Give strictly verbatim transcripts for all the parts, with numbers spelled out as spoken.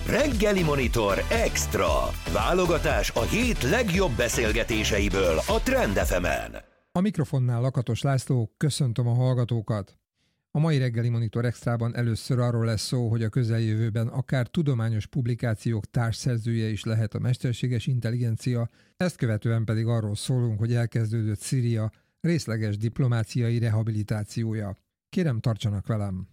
Reggeli Monitor Extra. Válogatás a hét legjobb beszélgetéseiből a Trend ef emen. A mikrofonnál Lakatos László, köszöntöm a hallgatókat. A mai Reggeli Monitor Extrában először arról lesz szó, hogy a közeljövőben akár tudományos publikációk társszerzője is lehet a mesterséges intelligencia, ezt követően pedig arról szólunk, hogy elkezdődött Szíria részleges diplomáciai rehabilitációja. Kérem, tartsanak velem!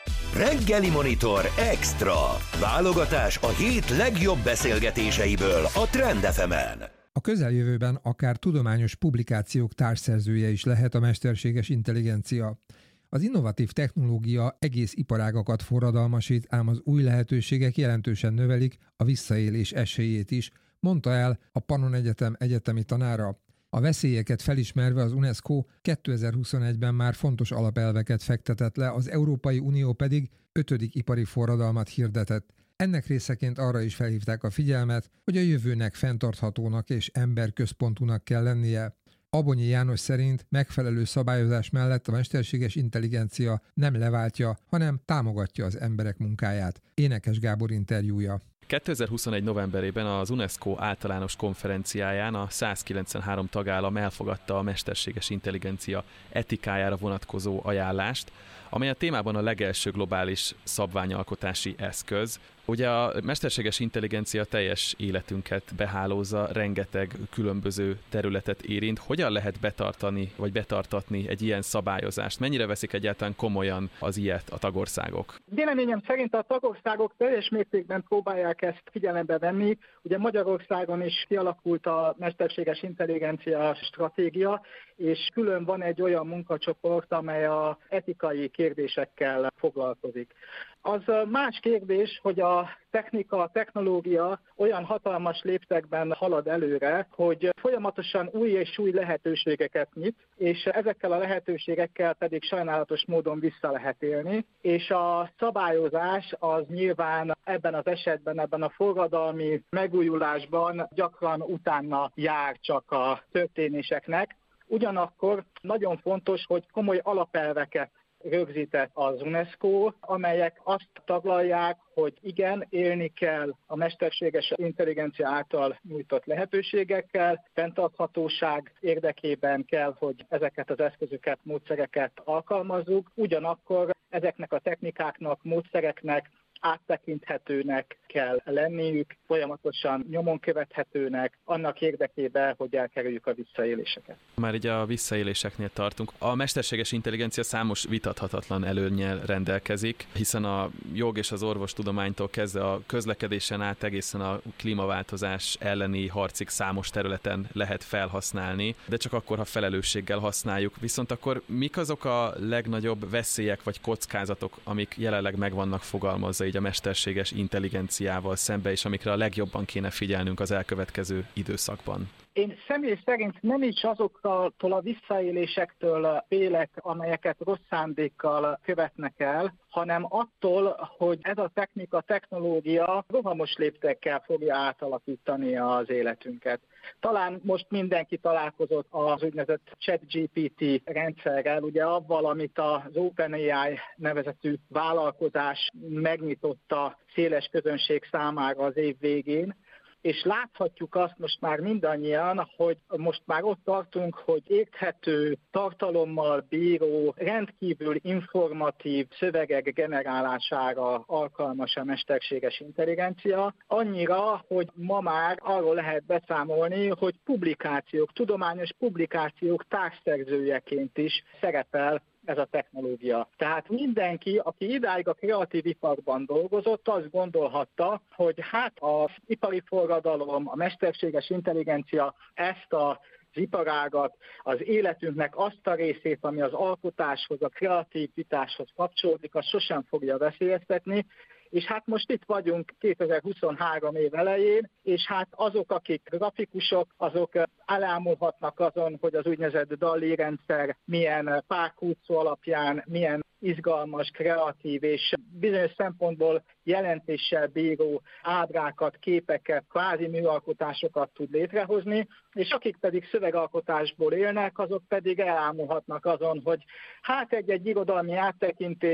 Reggeli Monitor Extra. Válogatás a hét legjobb beszélgetéseiből a Trend ef emen. A közeljövőben akár tudományos publikációk társszerzője is lehet a mesterséges intelligencia. Az innovatív technológia egész iparágakat forradalmasít, ám az új lehetőségek jelentősen növelik a visszaélés esélyét is, mondta el a Pannon Egyetem egyetemi tanára. A veszélyeket felismerve az UNESCO kétezer-huszonegyben már fontos alapelveket fektetett le, az Európai Unió pedig ötödik ipari forradalmat hirdetett. Ennek részeként arra is felhívták a figyelmet, hogy a jövőnek fenntarthatónak és emberközpontúnak kell lennie. Abonyi János szerint megfelelő szabályozás mellett a mesterséges intelligencia nem leváltja, hanem támogatja az emberek munkáját. Énekes Gábor interjúja. kétezer-huszonegy novemberében az UNESCO általános konferenciáján a százkilencvenhárom tagállam elfogadta a mesterséges intelligencia etikájára vonatkozó ajánlást, amely a témában a legelső globális szabványalkotási eszköz. Ugye a mesterséges intelligencia teljes életünket behálózza, rengeteg különböző területet érint. Hogyan lehet betartani, vagy betartatni egy ilyen szabályozást? Mennyire veszik egyáltalán komolyan az ilyet a tagországok? Véleményem szerint a tagországok teljes mértékben próbálják ezt figyelembe venni. Ugye Magyarországon is kialakult a mesterséges intelligencia stratégia, és külön van egy olyan munkacsoport, amely az etikai kérdésekkel foglalkozik. Az más kérdés, hogy a technika, a technológia olyan hatalmas léptekben halad előre, hogy folyamatosan új és új lehetőségeket nyit, és ezekkel a lehetőségekkel pedig sajnálatos módon vissza lehet élni, és a szabályozás az nyilván ebben az esetben, ebben a forradalmi megújulásban gyakran utána jár csak a történéseknek. Ugyanakkor nagyon fontos, hogy komoly alapelveket rögzített az UNESCO, amelyek azt taglalják, hogy igen, élni kell a mesterséges intelligencia által nyújtott lehetőségekkel, fenntarthatóság érdekében kell, hogy ezeket az eszközöket, módszereket alkalmazzuk, ugyanakkor ezeknek a technikáknak, módszereknek áttekinthetőnek kell lenniük, folyamatosan nyomon követhetőnek, annak érdekében, hogy elkerüljük a visszaéléseket. Már így a visszaéléseknél tartunk. A mesterséges intelligencia számos vitathatatlan előnnyel rendelkezik, hiszen a jog és az orvostudománytól kezdve a közlekedésen át egészen a klímaváltozás elleni harcig számos területen lehet felhasználni, de csak akkor, ha felelősséggel használjuk. Viszont akkor mik azok a legnagyobb veszélyek vagy kockázatok, amik jelenleg meg vannak fogalmazva így a mesterséges intelligenciával szembe, és amikre a legjobban kéne figyelnünk az elkövetkező időszakban? Én személy szerint nem is azoktól a visszaélésektől félek, amelyeket rossz szándékkal követnek el, hanem attól, hogy ez a technika, technológia rohamos léptekkel fogja átalakítani az életünket. Talán most mindenki találkozott az úgynevezett ChatGPT rendszerrel, ugye avval, amit az OpenAI nevezetű vállalkozás megnyitotta széles közönség számára az év végén, és láthatjuk azt most már mindannyian, hogy most már ott tartunk, hogy érthető, tartalommal bíró, rendkívül informatív szövegek generálására alkalmas a mesterséges intelligencia. Annyira, hogy ma már arról lehet beszámolni, hogy publikációk, tudományos publikációk társszerzőjeként is szerepel ez a technológia. Tehát mindenki, aki idáig a kreatív iparban dolgozott, azt gondolhatta, hogy hát az ipari forradalom, a mesterséges intelligencia ezt a az iparágat, az életünknek azt a részét, ami az alkotáshoz, a kreativitáshoz kapcsolódik, azt sosem fogja veszélyeztetni, és hát most itt vagyunk kétezer-huszonhárom év elején, és hát azok, akik grafikusok, azok elámulhatnak azon, hogy az úgynevezett DALL-E rendszer milyen párhúzó alapján, milyen izgalmas, kreatív és bizonyos szempontból jelentéssel bíró ábrákat, képeket, kvázi műalkotásokat tud létrehozni, és akik pedig szövegalkotásból élnek, azok pedig elámulhatnak azon, hogy hát egy-egy irodalmi áttekintést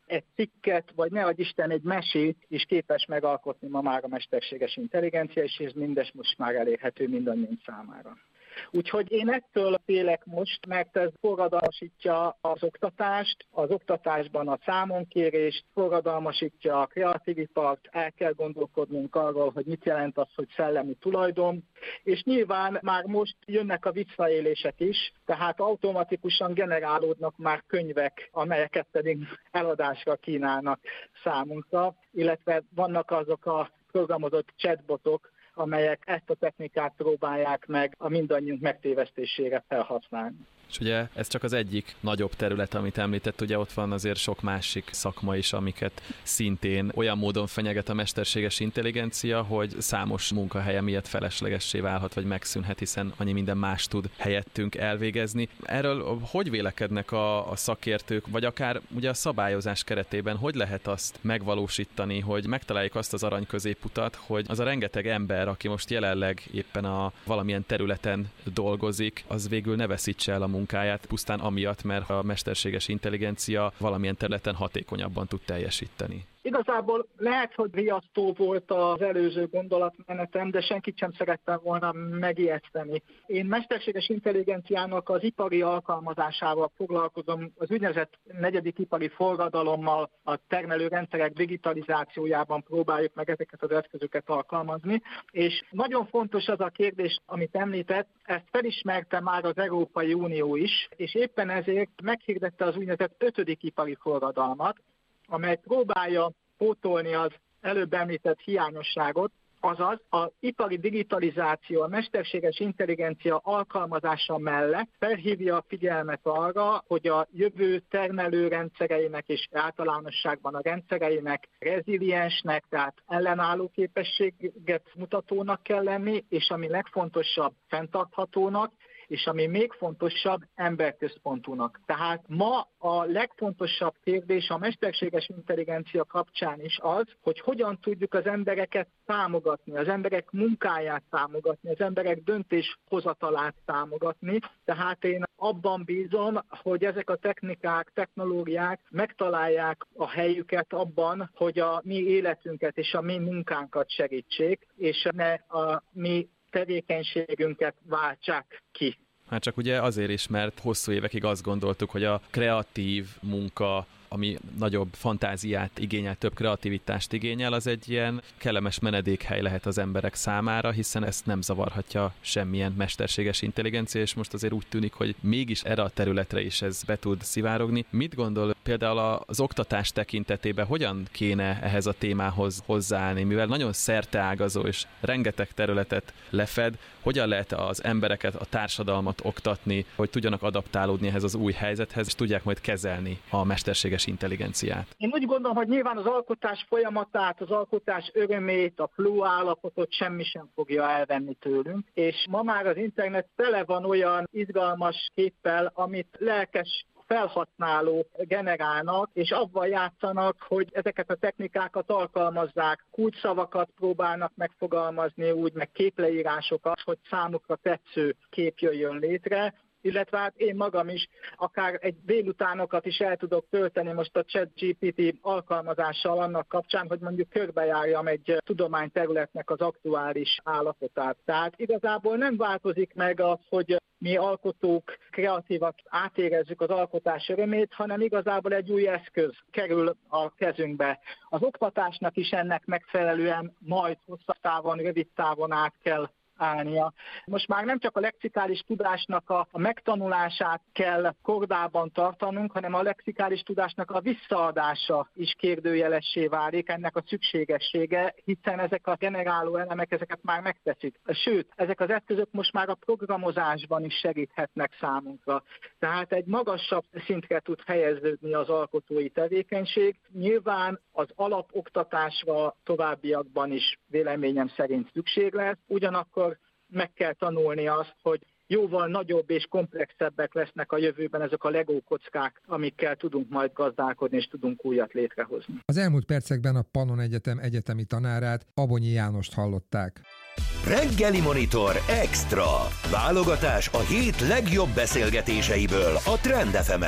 egy cikket, vagy ne adj Isten egy mesét is képes megalkotni ma már a mesterséges intelligencia, és ez mindez most már elérhető mindannyiunk számára. Úgyhogy én ettől félek most, mert ez forradalmasítja az oktatást, az oktatásban a számonkérést, forradalmasítja a kreatív ipart, el kell gondolkodnunk arról, hogy mit jelent az, hogy szellemi tulajdon, és nyilván már most jönnek a visszaélések is, tehát automatikusan generálódnak már könyvek, amelyeket pedig eladásra kínálnak számunkra, illetve vannak azok a programozott chatbotok, amelyek ezt a technikát próbálják meg a mindannyiunk megtévesztésére felhasználni. És ugye ez csak az egyik nagyobb terület, amit említett, ugye ott van azért sok másik szakma is, amiket szintén olyan módon fenyeget a mesterséges intelligencia, hogy számos munkahelye miatt feleslegessé válhat, vagy megszűnhet, hiszen annyi minden más tud helyettünk elvégezni. Erről hogy vélekednek a, a szakértők, vagy akár ugye a szabályozás keretében, hogy lehet azt megvalósítani, hogy megtaláljuk azt az arany középutat, hogy az a rengeteg ember, aki most jelenleg éppen a valamilyen területen dolgozik, az végül ne veszítse el a munkáját pusztán amiatt, mert a mesterséges intelligencia valamilyen területen hatékonyabban tud teljesíteni. Igazából lehet, hogy riasztó volt az előző gondolatmenetem, de senkit sem szerettem volna megijeszteni. Én mesterséges intelligenciának az ipari alkalmazásával foglalkozom, az úgynevezett negyedik ipari forradalommal, a termelőrendszerek digitalizációjában próbáljuk meg ezeket az eszközöket alkalmazni, és nagyon fontos az a kérdés, amit említett, ezt felismerte már az Európai Unió is, és éppen ezért meghirdette az úgynevezett ötödik ipari forradalmat, amely próbálja pótolni az előbb említett hiányosságot, azaz az ipari digitalizáció, a mesterséges intelligencia alkalmazása mellett felhívja a figyelmet arra, hogy a jövő termelőrendszereinek és általánosságban a rendszereinek reziliensnek, tehát ellenálló képességet mutatónak kell lenni, és ami legfontosabb, fenntarthatónak, és ami még fontosabb, emberközpontúnak. Tehát ma a legfontosabb kérdés a mesterséges intelligencia kapcsán is az, hogy hogyan tudjuk az embereket támogatni, az emberek munkáját támogatni, az emberek döntéshozatalát támogatni. Tehát én abban bízom, hogy ezek a technikák, technológiák megtalálják a helyüket abban, hogy a mi életünket és a mi munkánkat segítsék, és ne a mi tevékenységünket váltsák ki. Hát csak ugye azért is, mert hosszú évekig azt gondoltuk, hogy a kreatív munka, ami nagyobb fantáziát igényel, több kreativitást igényel, az egy ilyen kellemes menedékhely lehet az emberek számára, hiszen ezt nem zavarhatja semmilyen mesterséges intelligencia, és most azért úgy tűnik, hogy mégis erre a területre is ez be tud szivárogni. Mit gondol például az oktatás tekintetében, hogyan kéne ehhez a témához hozzáállni, mivel nagyon szerteágazó és rengeteg területet lefed, hogyan lehet az embereket, a társadalmat oktatni, hogy tudjanak adaptálódni ehhez az új helyzethez, és tudják majd kezelni a mesterséges intelligenciát? Én úgy gondolom, hogy nyilván az alkotás folyamatát, az alkotás örömét, a flow állapotot semmi sem fogja elvenni tőlünk, és ma már az internet tele van olyan izgalmas képpel, amit lelkes felhasználók generálnak, és abban játszanak, hogy ezeket a technikákat alkalmazzák, kulcsszavakat próbálnak megfogalmazni, úgy meg képleírásokat, hogy számukra tetsző kép jöjjön létre, illetve hát én magam is akár egy délutánokat is el tudok tölteni most a ChatGPT alkalmazással annak kapcsán, hogy mondjuk körbejárjam egy tudományterületnek az aktuális állapotát. Tehát igazából nem változik meg az, hogy mi alkotók, kreatívak átérezzük az alkotás örömét, hanem igazából egy új eszköz kerül a kezünkbe. Az oktatásnak is ennek megfelelően majd hosszabb távon, rövid távon át kell állnia. Most már nem csak a lexikális tudásnak a megtanulását kell kordában tartanunk, hanem a lexikális tudásnak a visszaadása is kérdőjelessé válik, ennek a szükségessége, hiszen ezek a generáló elemek ezeket már megteszik. Sőt, ezek az eszközök most már a programozásban is segíthetnek számunkra. Tehát egy magasabb szintre tud helyeződni az alkotói tevékenység. Nyilván az alapoktatásra továbbiakban is véleményem szerint szükség lesz, ugyanakkor meg kell tanulni azt, hogy jóval nagyobb és komplexebbek lesznek a jövőben ezek a Lego kockák, amikkel tudunk majd gazdálkodni és tudunk újat létrehozni. Az elmúlt percekben a Pannon Egyetem egyetemi tanárát, Abonyi Jánost hallották. Reggeli Monitor Extra. Válogatás a hét legjobb beszélgetéseiből a Trend ef emen.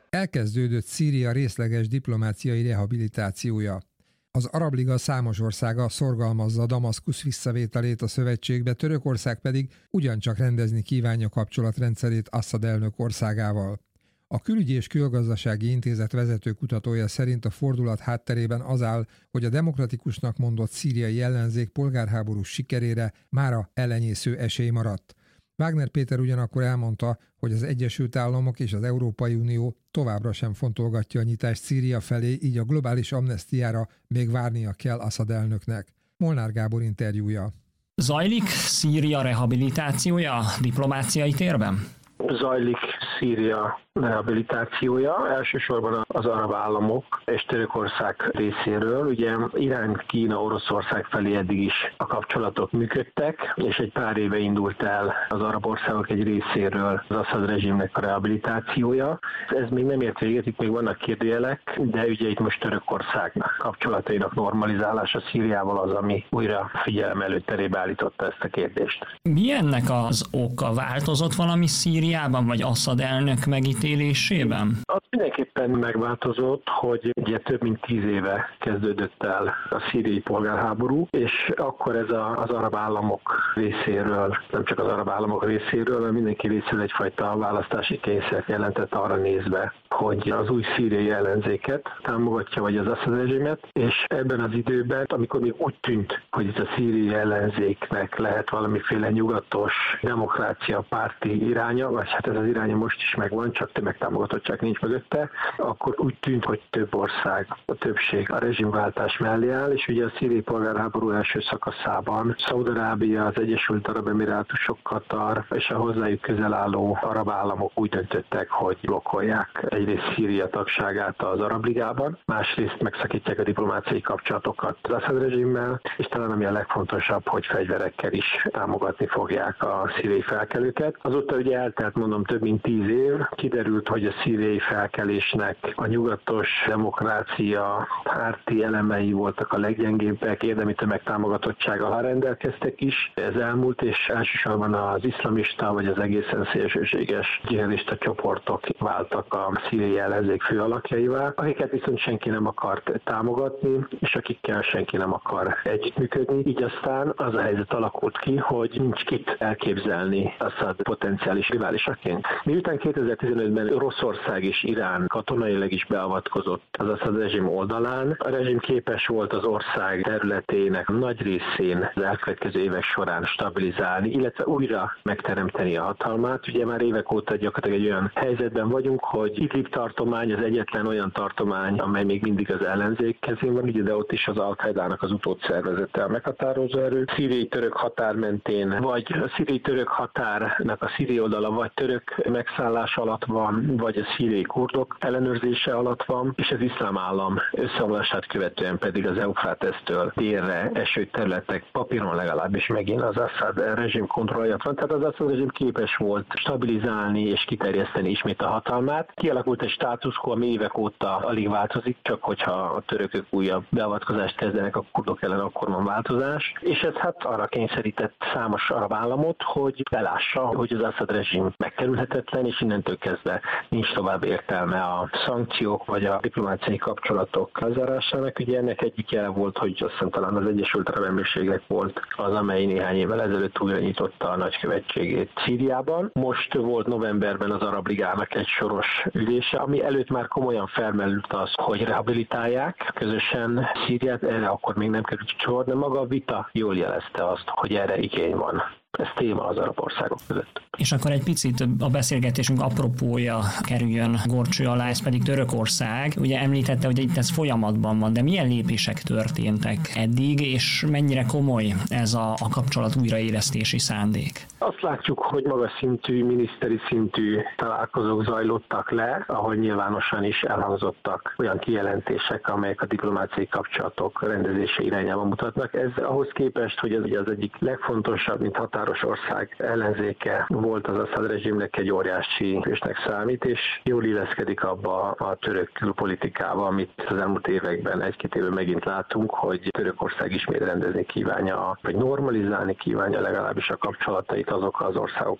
Elkezdődött Szíria részleges diplomáciai rehabilitációja. Az Arab Liga számos országa szorgalmazza Damaszkusz visszavételét a szövetségbe, Törökország pedig ugyancsak rendezni kívánja kapcsolatrendszerét Assad elnök országával. A Külügyi és Külgazdasági Intézet vezető kutatója szerint a fordulat hátterében az áll, hogy a demokratikusnak mondott szíriai ellenzék polgárháborús sikerére mára elenyésző esély maradt. Wagner Péter ugyanakkor elmondta, hogy az Egyesült Államok és az Európai Unió továbbra sem fontolgatja a nyitást Szíria felé, így a globális amnesztiára még várnia kell Assad elnöknek. Molnár Gábor interjúja. Zajlik Szíria rehabilitációja diplomáciai térben? Zajlik Szíria rehabilitációja, elsősorban az arab államok és Törökország részéről. Ugye Irán, Kína, Oroszország felé eddig is a kapcsolatok működtek, és egy pár éve indult el az arab országok egy részéről az Assad rezsimnek a rehabilitációja. Ez még nem ért véget, itt még vannak kérdőjelek, de ugye itt most Törökországnak kapcsolatainak normalizálása Szíriával az, ami újra figyelem előtterébe állította ezt a kérdést. Mi ennek az oka? Változott valami Szíriában, vagy Assad elnök megítélésében? Az mindenképpen megváltozott, hogy ugye több mint tíz éve kezdődött el a szíriai polgárháború, és akkor ez a, az arab államok részéről, nem csak az arab államok részéről, hanem mindenki részéről egyfajta választási kényszert jelentett arra nézve, hogy az új szíriai ellenzéket támogatja, vagy az Assad rezsimet, és ebben az időben, amikor még úgy tűnt, hogy ez a szíriai ellenzéknek lehet valamiféle nyugatos demokrácia párti iránya, vagy hát ez az iránya most is megvan, csak tömegtámogatottság nincs mögötte, akkor úgy tűnt, hogy több ország, a többség a rezsimváltás mellé áll, és ugye a szíriai polgárháború első szakaszában Szaúd-Arábia, az Egyesült Arab Emirátusok, Katar és a hozzájuk közel álló arab államok úgy döntöttek, hogy blokkolják egyrészt Szíria tagságát az Arab Ligában, másrészt megszakítják a diplomáciai kapcsolatokat az Assad rezsimmel, és talán ami a legfontosabb, hogy fegyverekkel is támogatni fogják a szíriai felkelőket. Azóta ugye eltelt, mondom, több mint tíz év, kiderült, hogy a szíriai felkelésnek a nyugatos demokrácia párti elemei voltak a leggyengébbek, érdemi tömegtámogatottsággal, ha rendelkeztek is. Ez elmúlt, és elsősorban az iszlamista vagy az egészen szélsőséges dzsihadista csoportok váltak a szíriai ellenzék fő alakjaivá, akiket viszont senki nem akart támogatni, és akikkel senki nem akar együttműködni. Így aztán az a helyzet alakult ki, hogy nincs kit elképzelni Assad potenciális riválisaként. Miután kétezer-tizenötben Oroszország és Irán katonailag is beavatkozott az Assad rezsim oldalán, a rezsim képes volt az ország területének nagy részén az elkövetkező évek során stabilizálni, illetve újra megteremteni a hatalmát. Ugye már évek óta gyakorlatilag egy olyan helyzetben vagyunk, hogy Idlib tartomány az egyetlen olyan tartomány, amely még mindig az ellenzék kezén van, ugye, de ott is az Al-Qaidának az utódszervezete a meghatározó erő. Szíriai török határ mentén, vagy a szíriai török határnak a szíriai oldala, vagy török megszállás alatt van, vagy a szíriai kurdok ellenőrzése alatt van, és az iszlám állam összeomlását követően pedig az Eufrátesztől délre eső területek papíron legalábbis megint az Assad rezsim kontrollja van. Tehát az Assad rezsim képes volt stabilizálni és kiterjeszteni ismét a hatalmát. Kialakult egy státusz quo, ami évek óta alig változik, csak hogyha a törökök újabb beavatkozást kezdenek a kurdok ellen, akkor van változás. És ez hát arra kényszerített számos arab államot, hogy belássa, hogy az Assad rezsim megkerülhetetlen, és innentől kezdve nincs tovább értelme a szankciók vagy a diplomáciai kapcsolatok lezárásának. Ugye ennek egyik jele volt, hogy azt hiszem talán az Egyesült Arab Emírségek volt az, amely néhány évvel ezelőtt újra nyitotta a nagykövetségét Szíriában. Most volt novemberben az Arab Ligának egy soros ülése, ami előtt már komolyan felmerült az, hogy rehabilitálják közösen Szíriát, erre akkor még nem került sor, de maga a vita jól jelezte azt, hogy erre igény van. Ez téma az arab országok között. És akkor egy picit a beszélgetésünk apropója kerüljön górcső alá, ez pedig Törökország. Ugye említette, hogy itt ez folyamatban van, de milyen lépések történtek eddig, és mennyire komoly ez a, a kapcsolat újraélesztési szándék? Azt látjuk, hogy magas szintű, miniszteri szintű találkozók zajlottak le, ahogy nyilvánosan is elhangzottak olyan kijelentések, amelyek a diplomáciai kapcsolatok rendezése irányába mutatnak. Ez ahhoz képest, hogy ez ugye az egyik legfontosabb, mint határos ország ellenzéke volt az Assad rezsimnek, egy óriási lépésnek számít, és jól illeszkedik abba a török külpolitikába, amit az elmúlt években, egy-két évben megint látunk, hogy Törökország ismét rendezni kívánja, vagy normalizálni kívánja legalábbis a kapcsolatait azokkal az országokkal,